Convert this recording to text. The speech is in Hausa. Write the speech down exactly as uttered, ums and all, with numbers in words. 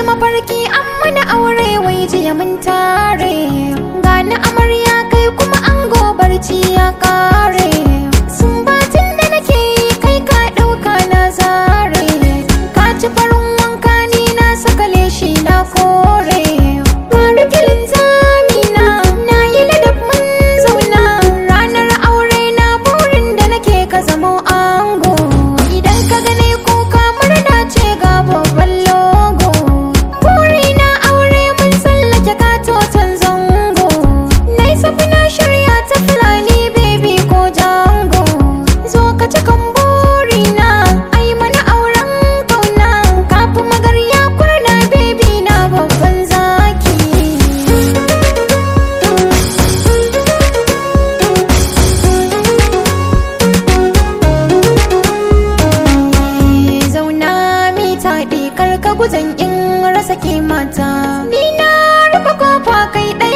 mafarki an mana aure wai jiya mun tare, gani amarya kai kuma ango barci ya kare. Sumbatin da nake yi kai ka ɗauka na zare, ka ci farin wanka ni na saka leshi na kore. Bari kilin zamina na yi ladab mun zauna, ranar aure na burin da nake ka zamo ango. Idan ka gane kuka murna ce ga babban logo, burina aure mun tsallake katoton zango. Nai safi na shirya ta fulani baby ko jango, zo ka cikan burina ai mana auren kauna. Kafin magarya kurna baby na babban zaki. Zauna mi taɗi karka guzan in rasa ke mata, ni na rufe kofa kai ɗaya